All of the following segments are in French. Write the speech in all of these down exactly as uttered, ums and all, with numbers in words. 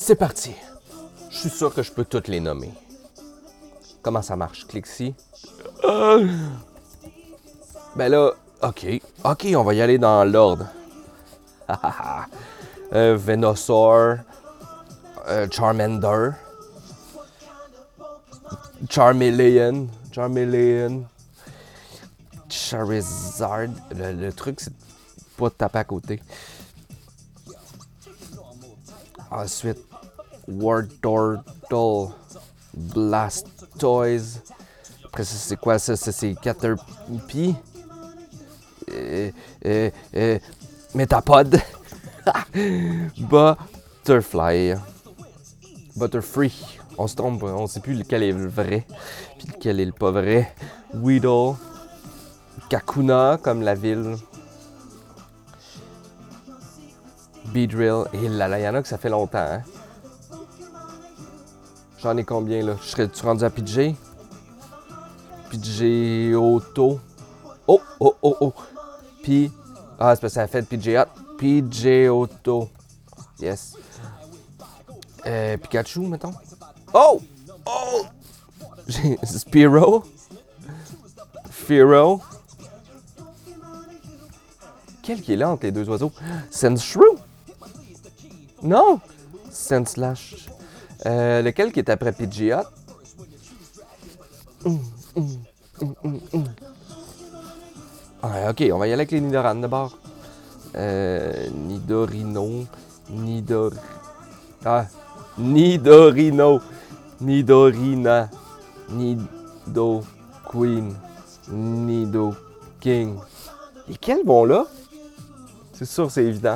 C'est parti. Je suis sûr que je peux toutes les nommer. Comment ça marche? Je clique ici. Euh... Ben là, OK. OK, on va y aller dans l'ordre. euh, Venusaur. Euh, Charmander. Charmeleon. Charmeleon. Charizard. Le, le truc, c'est pas de taper à côté. Ensuite, Wartortle. Blastoise. Après ça, c'est quoi ça? Ça, c'est Caterpie. Euh, euh, euh, Metapod. Butterfly. Butterfree. On se trompe, on sait plus lequel est le vrai, puis lequel est le pas vrai. Weedle. Kakuna, comme la ville. Beedrill. Et là, là, il y en a que ça fait longtemps, hein? J'en ai combien, là? Je serais-tu rendu à Pidgey? Pidgeotto. Oh, oh, oh, oh. Puis... Ah, c'est parce que ça a fait Pidgeot. Pidgeotto. Yes. Euh, Pikachu, mettons. Oh! Oh! J'ai Spearow. Fearow. Quel qui est là entre les deux oiseaux? Sandshrew? Non! Sandslash. Euh, lequel qui est après Pidgeot? Mm, mm, mm, mm, mm. Ah, ok, on va y aller avec les Nidoran d'abord. Euh, Nidorino. Nidor... Ah! Nidorino. Nidorina. Nido Queen. Nido King. Lesquels vont là? C'est sûr, c'est évident.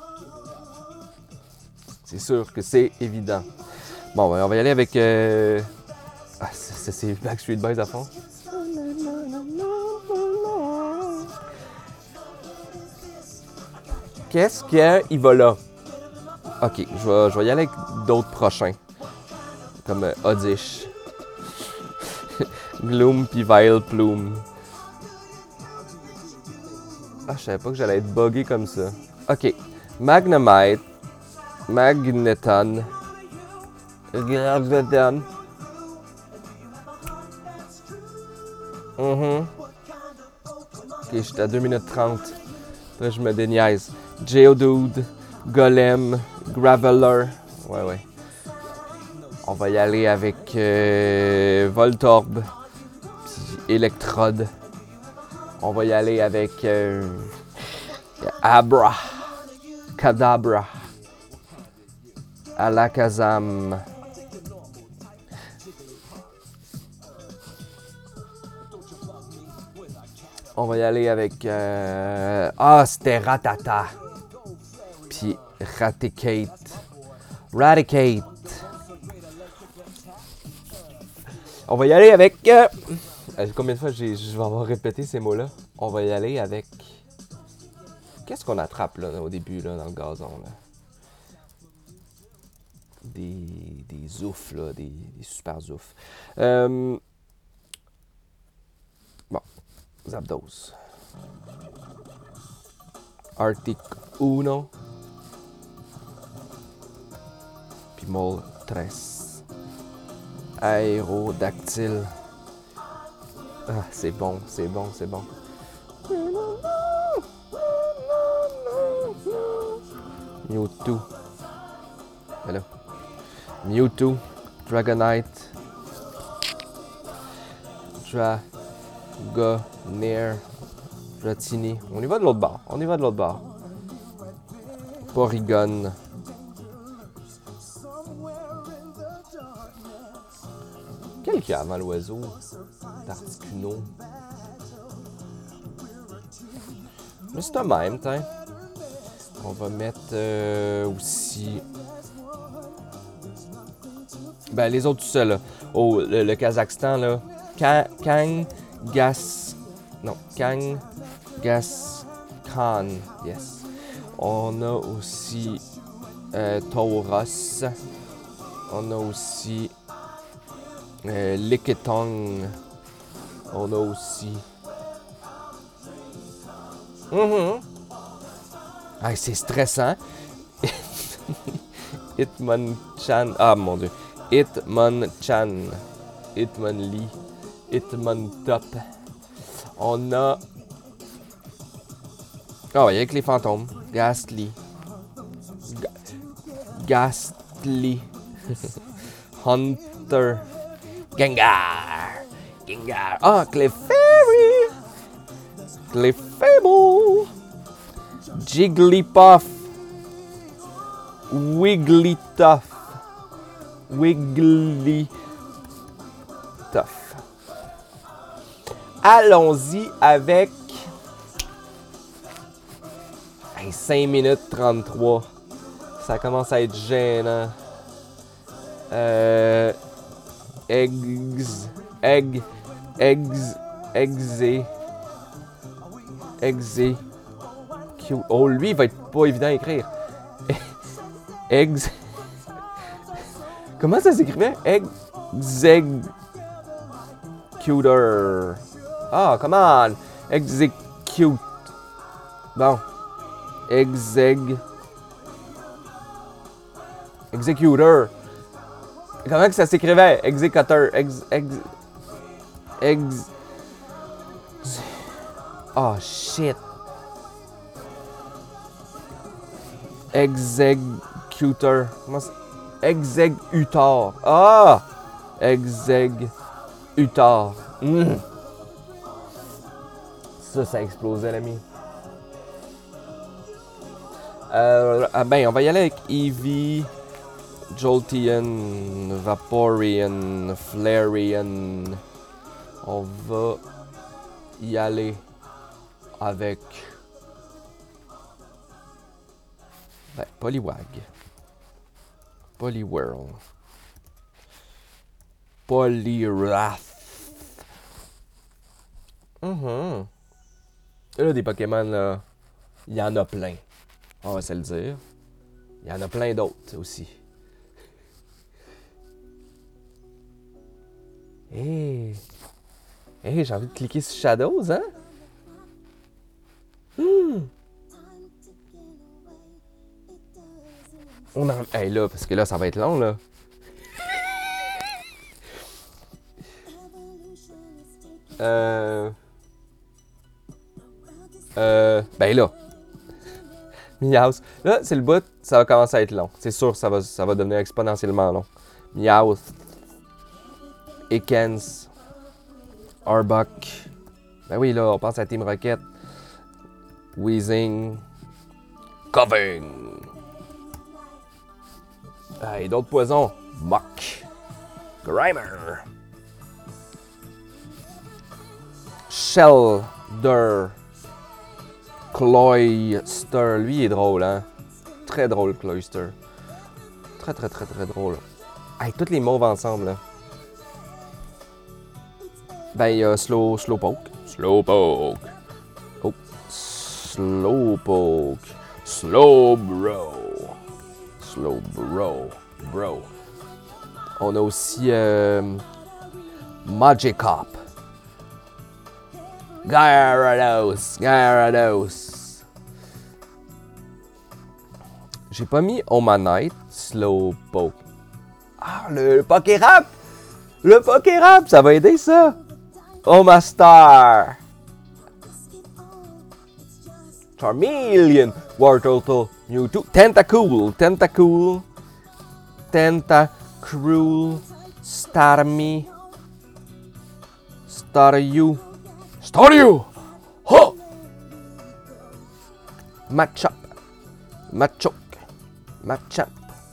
C'est sûr que c'est évident. Bon, ben, on va y aller avec... Euh... Ah, c'est, c'est Backstreet Boys à fond. Qu'est-ce qu'il va là? Ok, je vais, je vais y aller avec d'autres prochains. Comme euh, Oddish. Gloom pis Vileplume. Ah, je savais pas que j'allais être buggé comme ça. Ok. Magnemite. Magneton. Magneton. Mhm. Ok, j'étais à deux minutes trente. Là, je me déniaise. Geodude. Golem. Graveler. Ouais, ouais. On va y aller avec euh, Voltorb. Puis Electrode. On va y aller avec euh, Abra. Kadabra. Alakazam. On va y aller avec... Euh... Ah, c'était Rattata. Puis Raticate. Raticate. On va y aller avec... Euh... Combien de fois j'ai, je vais avoir répété ces mots-là? On va y aller avec... Qu'est-ce qu'on attrape là, au début là, dans le gazon? Là? Des, des oufs, là, des, des super oufs. Euh... Bon, Zapdos. Arctic Uno. Puis Moltres. Aérodactyle. Ah, c'est bon, c'est bon, c'est bon. Mewtwo. Hello. Mewtwo. Dragonite. Dragonair. Dratini. On y va de l'autre bord. On y va de l'autre bord. Porygon. Quel qu'il y a avant l'oiseau? Tarticuno. Mais c'est un même, tiens. On va mettre euh, aussi... Ben, les autres tout seuls, là. Oh, le, le Kazakhstan, là. Kang... Gas... Non, Kang... Gas... Khan. Yes. On a aussi... Euh, Tauros. On a aussi... Euh, Lickitung. On a aussi... Mm-hmm. Ah, c'est stressant. Hitmonchan. Ah mon dieu. Hitmonchan. Hitmonlee. Hitmontop. On a. Ah ouais, avec les fantômes. Ghastly. Ga Ghastly. Hunter. Gengar. Gengar. Ah, Clefairy. Clefable. Jigglypuff. Wigglytuff. Wigglytuff. Allons-y avec hey, cinq minutes trente-trois. Ça commence à être gênant. Euh, eggs. Egg. Eggs. Exé. Exé. Oh, lui, il va être pas évident à écrire. Eggs. Comment ça s'écrivait? Executor. Ah, come on! Execute. Bon. Exeg. Executor. Comment que ça s'écrivait? Executor. Ex. Ex. Ex. Oh, shit. Executor. Comment c'est? Executor. Ah! Executor. Mm. Ça, ça explosait, l'ami. Euh, ah ben, on va y aller avec Eevee, Jolteon, Vaporeon, Flareon. On va y aller avec ben, Poliwag, Poliwhirl, Poliwrath. Mm-hmm. Là, des Pokémon, là, il y en a plein. On va se le dire. Il y en a plein d'autres aussi. Hé! Hey. Hé, hey, j'ai envie de cliquer sur Shadows, hein? Hmm. On en... Hey, là, parce que là, ça va être long, là. euh... Euh... Ben là. Meowth. Là, c'est le bout, ça va commencer à être long. C'est sûr, ça va, ça va devenir exponentiellement long. Meowth. Ekans. Arbok. Ben oui, là, on pense à Team Rocket. Weezing. Coving. Ah, et d'autres poisons. Muk. Grimer. Shellder. Cloyster. Lui, il est drôle, hein? Très drôle, Cloyster. Très, très, très, très drôle. Hey, tous les mauves ensemble, là. Ben, il y a Slow, Slowpoke. Slowpoke. Oh. Slowpoke. Slowbro. Slowbro. Bro. On a aussi euh, Magikarp. Gyarados. Gyarados. J'ai pas mis Omanite. Slowpoke. Ah, le, le Pokérap! Le Pokérap, ça va aider ça! Omastar! Charmeleon! Wartortle! Mewtwo! Tentacool! Tentacool! Tentacruel! Starmie! Staryu! Staryu! Ho! Machop! Machop! Machop!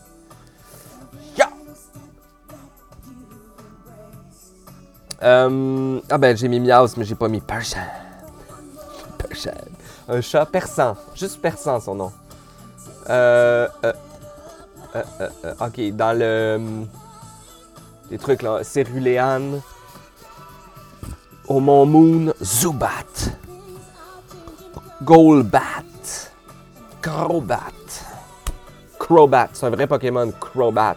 Euh, ah ben j'ai mis Meowth, mais j'ai pas mis Persian. Persian. Un chat persan. Juste persan son nom. Euh, euh, euh, euh, euh, ok, dans le... Les trucs là. Cerulean. Au Mont Moon. Zubat. Golbat. Crobat. Crobat. C'est un vrai Pokémon. Crobat.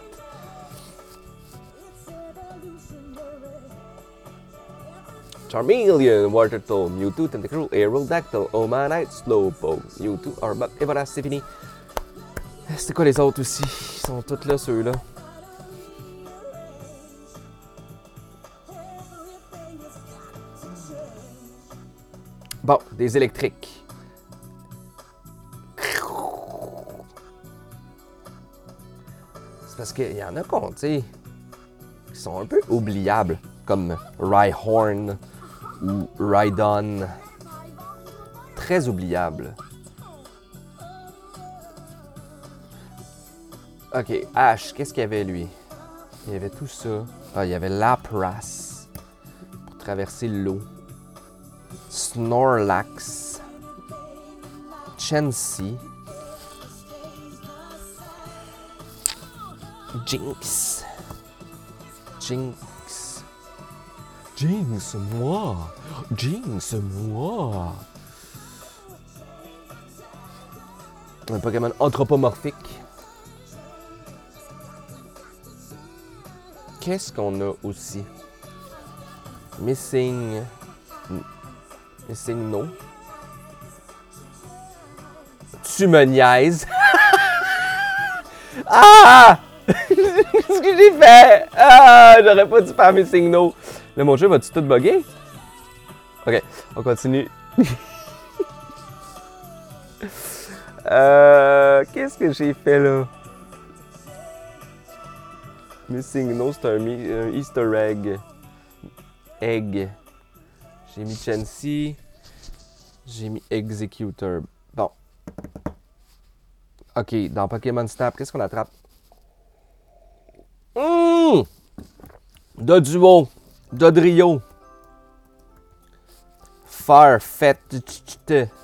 Charmeleon, Wartortle, Mewtwo, Tentacruel, Aerodactyl, Omanite, Slowpoke, Mewtwo, Arbok, Evaras, Sipini, C'était quoi les autres aussi? Ils sont tous là, ceux-là. Bon, des électriques. C'est parce qu'il y en a qu'on, tu sais, qui sont un peu oubliables, comme Rhyhorn ou Rhydon. Très oubliables. Ok, Ash, qu'est-ce qu'il y avait lui? Il y avait tout ça. Ah, il y avait Lapras pour traverser l'eau. Snorlax. Chansey. Jinx. Jinx. Jinx, moi. Jinx, moi. Un Pokémon anthropomorphique. Qu'est-ce qu'on a aussi? Missing... Missing No. Tu me niaises. Ah! Qu'est-ce que j'ai fait? Ah! J'aurais pas dû faire Missing No. Là, mon jeu va-tu tout bugger? Ok, on continue. euh, Qu'est-ce que j'ai fait là? Missing No, c'est un, un Easter egg. Egg. J'ai mis Chansey. J'ai mis Executor. Bon. Ok, dans Pokémon Snap, qu'est-ce qu'on attrape? Mmh! Doduo. Dodrio. Farfetch'd.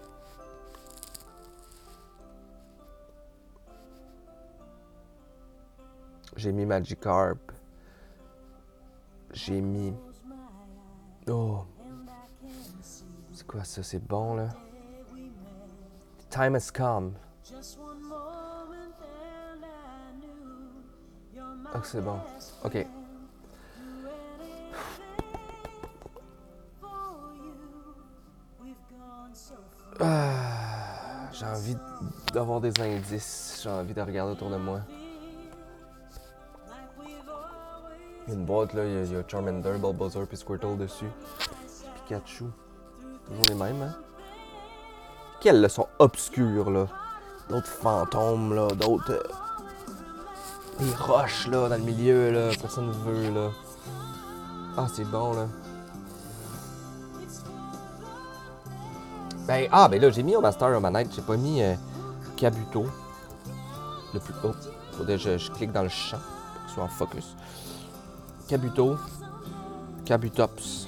J'ai mis Magikarp. J'ai mis... Oh. C'est quoi ça? C'est bon, là? Time has come. Oh, c'est bon. OK. Ah, j'ai envie d'avoir des indices. J'ai envie de regarder autour de moi. Il y a une boîte, là. Il y a, a Charmander, Bulbasaur puis Squirtle dessus. Pikachu. Toujours les mêmes, hein? Quelles sont obscures, là? D'autres fantômes, là. D'autres... Euh... Des roches, là, dans le milieu, là. Personne ne veut, là. Ah, c'est bon, là. Ben, ah, ben là, j'ai mis au Master Omanite. J'ai pas mis euh, Kabuto. Le plus haut. Faudrait que je, je clique dans le champ pour qu'il soit en focus. Kabuto. Kabutops.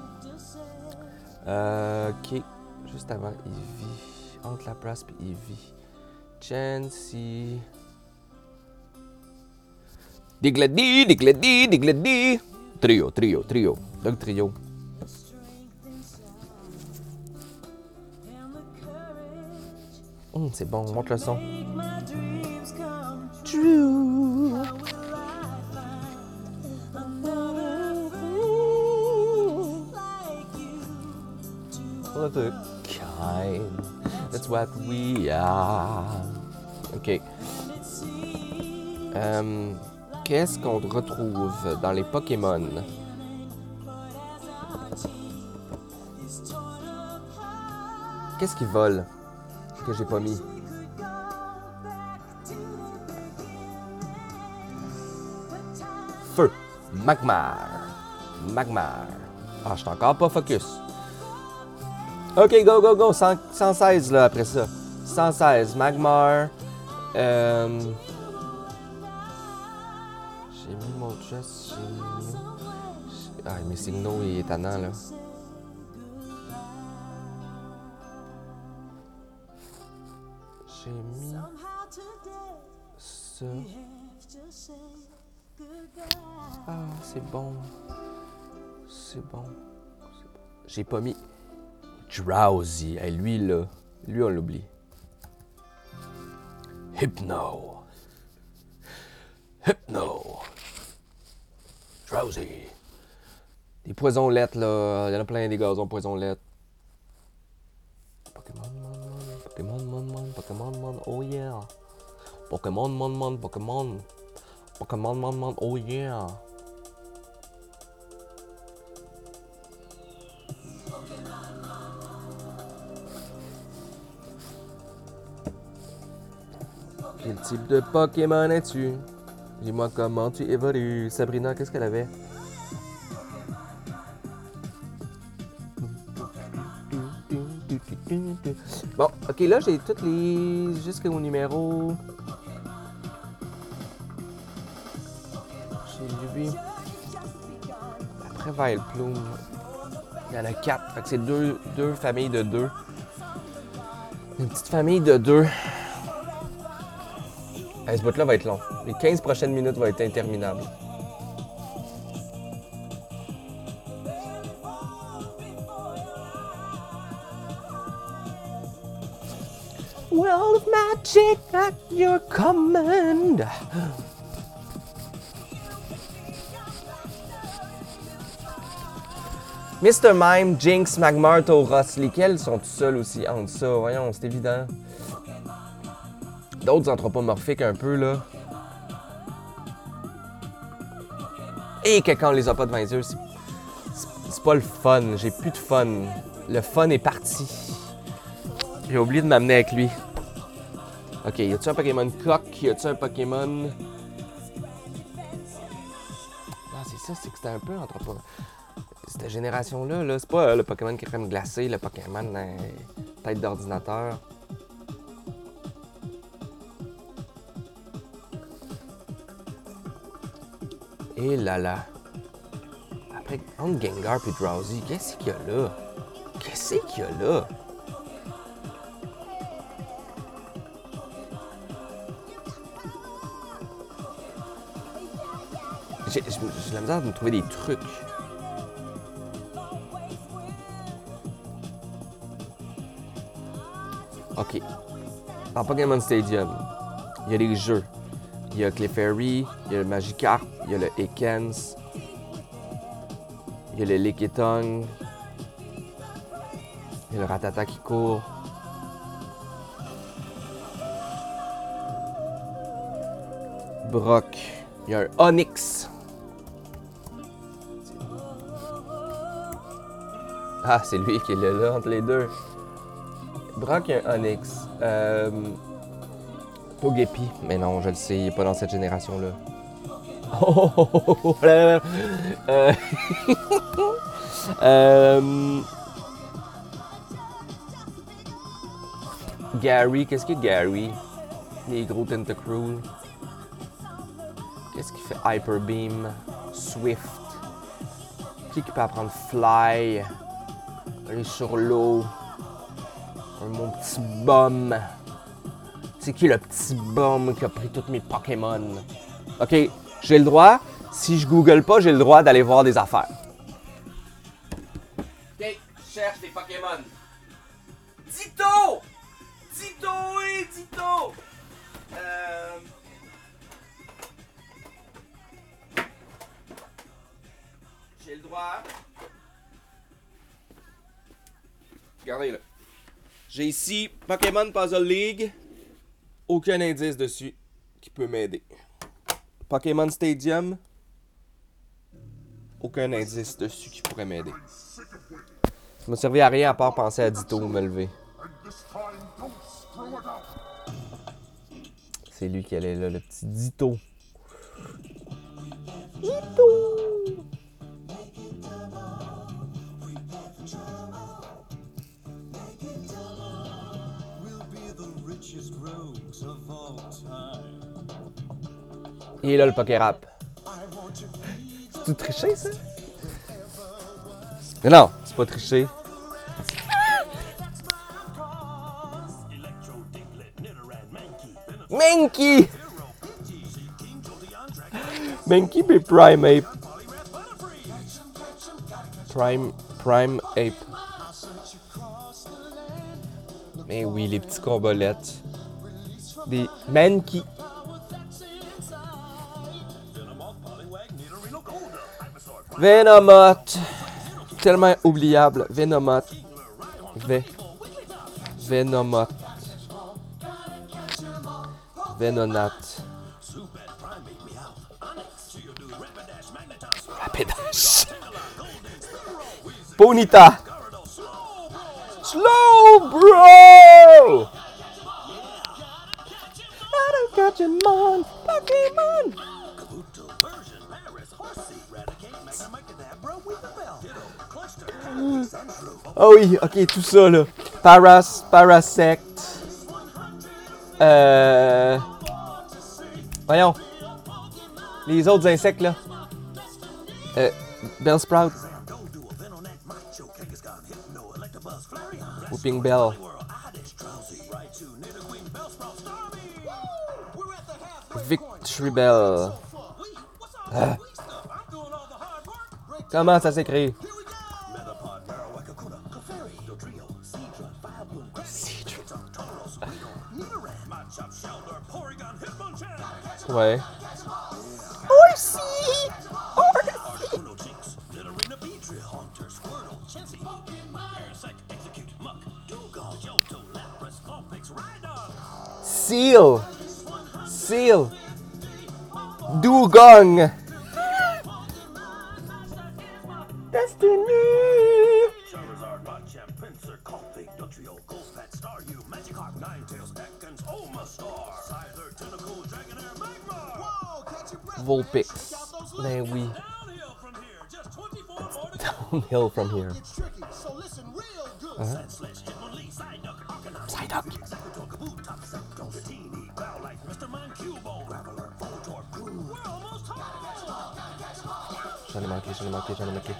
Euh, ok. Juste avant Eevee. Entre Lapras et Eevee. Chansey. Digledy, Digledy, Digledy. Trio, trio, trio. Donc trio. Hum, c'est bon, monte le son. True. Of a kind. That's what we are. Ok. Euh, Qu'est-ce qu'on retrouve dans les Pokémon? Qu'est-ce qui vole que j'ai pas mis? Feu. Magmar. Magmar. Ah, je suis encore pas focus. Ok, go, go, go. cent, cent seize là après ça. cent seize. Magmar. Euh... J'ai mis mon chest. J'ai mis... Ah, mais Signo, il est étonnant là. J'ai mis... Ça. Ah, c'est bon. C'est bon. J'ai pas mis... Drowsy. Hey, lui, là. Lui, on l'oublie. Hypno. Hypno. Drowsy. Des poisons lettres, là. Il y en a plein des gazons poisons lettres. Pokémon, mon, mon, Pokémon, mon, mon, Pokémon, mon, oh yeah. Pokémon, mon, mon, Pokémon. Pokémon, mon, mon, oh yeah. Quel type de Pokémon es-tu? Dis-moi comment tu évolues. Sabrina, qu'est-ce qu'elle avait? Bon, ok, là j'ai toutes les... jusqu'au numéro... J'ai vu... Après Vileplume, il y en a quatre, fait que c'est deux, deux familles de deux. Une petite famille de deux. Hey, ce bout-là va être long. Les quinze prochaines minutes vont être interminables. World of magic at your command. mister Mime, Jinx, Magmar, Tauros, lesquels sont tout seuls aussi entre ça? Voyons, c'est évident. D'autres anthropomorphiques un peu, là. Et que quand on les a pas devant les yeux, c'est, c'est pas le fun. J'ai plus de fun. Le fun est parti. J'ai oublié de m'amener avec lui. Ok, y a-tu un Pokémon coq? Y a-tu un Pokémon... Ah, c'est ça, c'est que c'était un peu anthropo... Cette génération-là, là, c'est pas euh, le Pokémon crème glacée, le Pokémon euh, tête d'ordinateur. Et là là. Après, entre Gengar et Drowsy, qu'est-ce qu'il y a là? Qu'est-ce qu'il y a là? J'ai, j'ai, j'ai la misère de me trouver des trucs. Ok. Dans Pokémon Stadium, il y a les jeux. Il y a Clefairy, il y a le Magikarp, il y a le Ekans, il y a le Lickitung, il y a le Rattata qui court. Brock, il y a un Onix. Ah, c'est lui qui est là, là entre les deux. Brock, il y a un Onix. Euh... Togepi. Mais non, je le sais, il n'est pas dans cette génération-là. Oh, oh, oh, oh là, là. Euh... euh... Gary, qu'est-ce que Gary? Les gros Tentacruel. Qu'est-ce qu'il fait? Hyper Beam, Swift. Qui qui peut apprendre Fly? Aller sur l'eau. Mon petit bum. C'est qui le petit bum qui a pris tous mes Pokémon? Ok, j'ai le droit. Si je google pas, j'ai le droit d'aller voir des affaires. Ok, je cherche des Pokémon. Ditto! Ditto et Ditto! Euh... J'ai le droit. Regardez là. J'ai ici Pokémon Puzzle League. Aucun indice dessus qui peut m'aider. Pokémon Stadium. Aucun indice dessus qui pourrait m'aider. Ça m'a servi à rien à part penser à Ditto me lever. C'est lui qui allait là, le petit Ditto. Ditto! Il est là le Pokérap. C'est-tu triché, ça? Mais non, c'est pas triché. Mankey! Mankey et Prime Ape. Prime, Prime Ape. Mais oui, les petits combolettes. Des Mankey. Venomoth. Tellement oubliable. Venomoth. V. Venomoth. Venonat. Rapidash. Ponyta. Slow, bro! Gotta catch him on Pokemon! Oh oui, ok, tout ça là. Paras, Parasect. Euh... Voyons. Les autres insectes là. Euh, Bellsprout. Whooping Bell. Victory Bell. Ah. Comment ça s'écrit? Ouais. Horsey! Horsey! Seal! Seal! Dugong! Destiny! Charizard, Machamp, Pinsir, Coldplay, Dugtrio, Goldspat, Staryu, Magikarp, Ninetales, Ekans, Omastar, Scyther, Tentacool, Dragonair, Magmar! Vulpix. Ben oui. Downhill from here. Uh-huh. Psyduck. J'en ai manqué, j'en ai manqué, j'en ai manqué.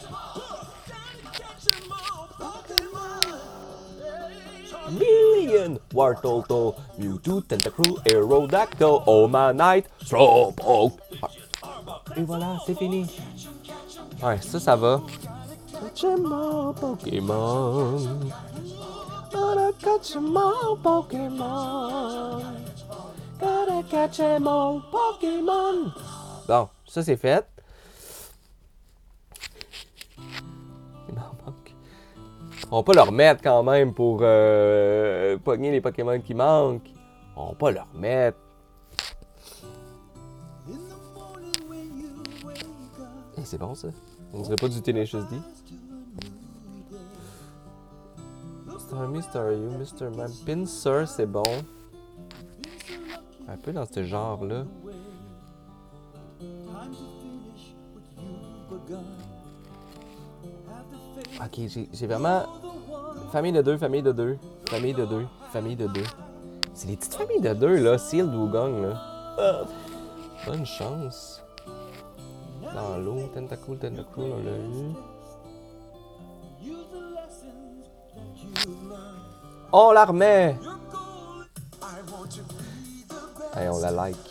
Million! Wartortle, Mewtwo, Tentacruel, Aerodactyl, Omanite, Slowpoke. Et voilà, c'est fini. Ouais, ça, ça va. Catch 'em all, Pokémon. Gotta catch 'em all, Pokémon. Gotta catch 'em all, Pokémon. Bon, ça, c'est fait. On va pas le remettre quand même pour euh, pogner les Pokémon qui manquent. On va pas le remettre. Hey, c'est bon ça. On dirait pas du Tenacious D. Starmie, Staryu, mister Man. Pinsir, c'est bon. Un peu dans ce genre-là. Ok, j'ai, j'ai vraiment... Famille de deux, famille de deux, famille de deux, famille de deux. C'est les petites familles de deux, là. Seal, Dugong, là. Ah, bonne chance. Dans l'eau, Tentacool, Tentacruel, on l'a eu. On la remet! Hey, on la like.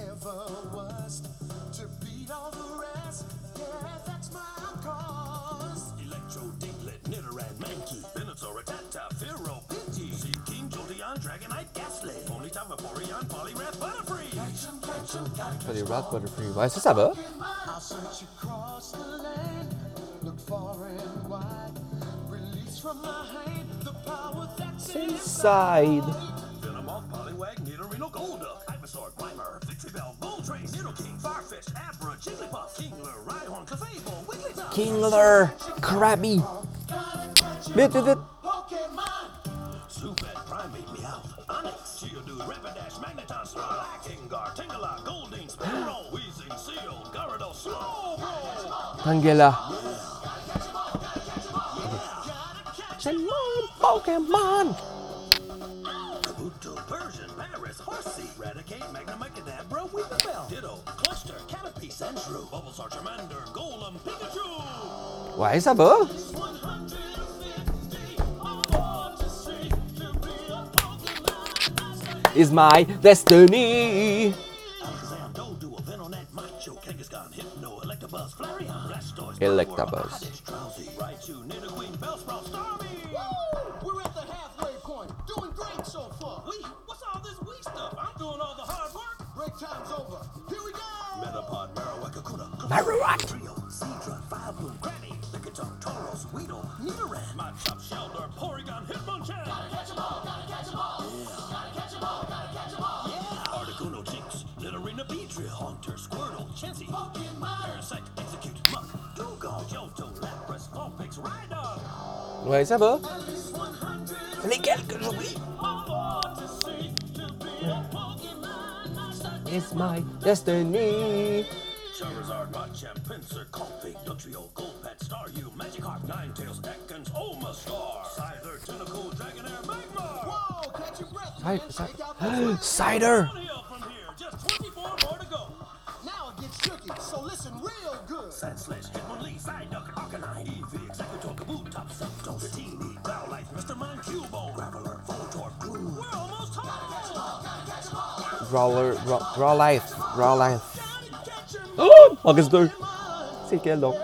Pas les Rat Butterfree. Ouais, ça, ça va. Inside. Kingler. Krabby. Vite, vite, vite. Tangela. C'est mon Pokémon! Kabuto, Persian, Paris, Horsey, Raticate, Magnamicadabra, Weepinbell, Ditto, Cluster, Caterpie, Sandshrew, Bulbasaur, Charmander, Golem, Pikachu! Ouais, ça va! Is my destiny! Electabuzz. We're at the halfway point, doing great so far. We, what's all this we stuff? I'm doing all the hard work. Break time's over. Here we go. Metapod, Marowak, Kakuna, Marowak, Trio, Seadra, Firebloom, Granny, Lickitung, Tauros, Weedle, Nidoran, Machop, Shelter, Porygon, Hitmonchan. Gotta catch 'em all, gotta catch 'em all. Yeah. Gotta catch 'em all, gotta catch 'em all. Yeah. Articuno, Ouais, ça va. Lesquels que j'oublie? It's my destiny. Charizard, Machamp, Pinsir, Coffee, Dugtrio, Golbat, Staryu, Magikarp, Ninetales, Ekans, Omastar, Scyther, Tentacool, Dragonair, Magmar! Whoa, catch your breath! Cider! Cider! Just twenty-four more to go. Now it gets tricky, so listen real good. Sandslash, Hitmonlee, Psyduck, Arcanine, Eevee, Executor, Kabutops, Zapdos, Dratini, Growlithe, Mister Mime, Cubo, Graveler, Voltorb, Gloom. We're almost home! Growler, Growlithe, Growlithe. Oh! August deux. C'est quel donc?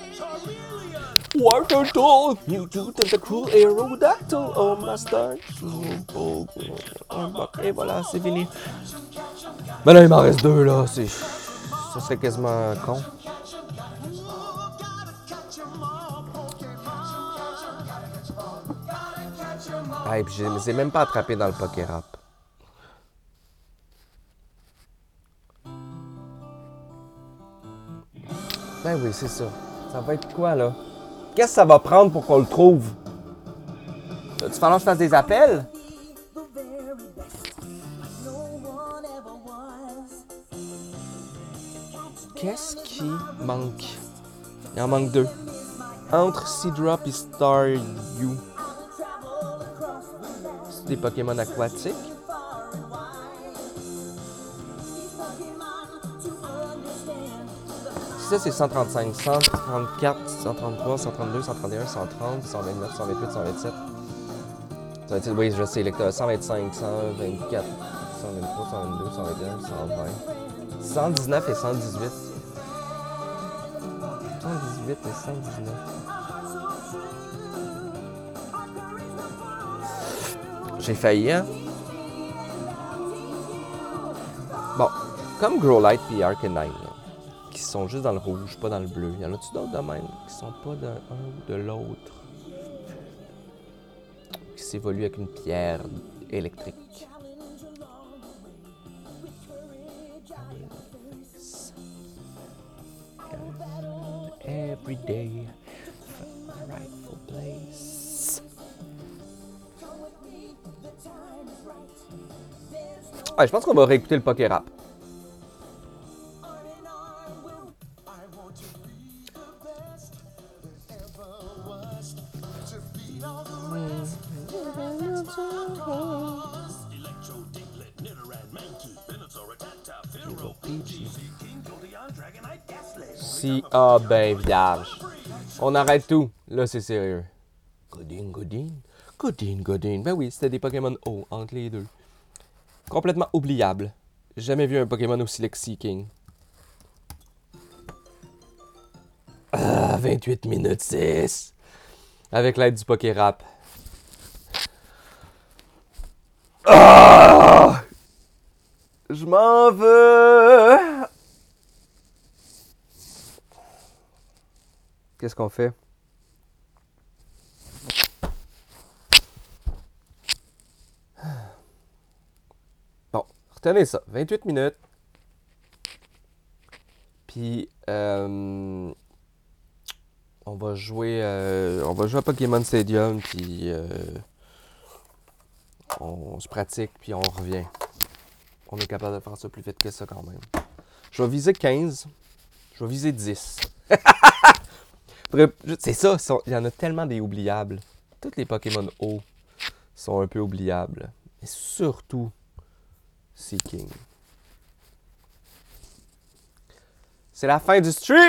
Watertool, Mewtwo, Tentacool, Aerodactyl, oh Master. Et voilà, c'est fini. Ben là, il m'en reste deux, là. C'est... Ça serait quasiment con. Ah, et puis je ne les ai même pas attrapés dans le Pokérap. Ben oui, c'est ça. Ça va être quoi, là? Qu'est-ce que ça va prendre pour qu'on le trouve? Tu falloir que je fasse des appels? Qu'est-ce qui manque? Il en manque deux. Entre Seedrop et Staryu. C'est des Pokémon aquatiques. Ça, c'est cent trente-cinq, cent trente-quatre, cent trente-trois, cent trente-deux, cent trente et un, cent trente, cent vingt-neuf, cent vingt-huit, cent vingt-sept. cent vingt-sept, oui, je sais, lecteur. cent vingt-cinq, cent vingt-quatre, cent vingt-trois, cent vingt-deux, cent vingt et un, cent vingt. cent dix-neuf et cent dix-huit. cent dix-huit et cent dix-neuf. J'ai failli, hein? Bon, comme Growlithe et Arcanine, qui sont juste dans le rouge, pas dans le bleu. Y en a-tu d'autres de même qui sont pas d'un ou de l'autre? Qui s'évoluent avec une pierre électrique. Every day, rightful place. Ouais, je pense qu'on va réécouter le Pokérap. Si, ah ben vierge. On arrête tout. Là, c'est sérieux. Godin, Godin. Godin, Godin. Ben oui, c'était des Pokémon O entre les deux. Complètement oubliable. Jamais vu un Pokémon aussi lexiking. Ah, vingt-huit minutes six. Avec l'aide du Pokérap. Ah! Je m'en veux! Qu'est-ce qu'on fait? Bon, retenez ça. vingt-huit minutes. Puis, euh, on va jouer, euh, on va jouer à Pokémon Stadium, puis euh, on se pratique, puis on revient. On est capable de faire ça plus vite que ça quand même. Je vais viser quinze. Je vais viser dix. C'est ça, il y en a tellement des oubliables. Tous les Pokémon O sont un peu oubliables. Mais surtout, Seaking. C'est la fin du stream!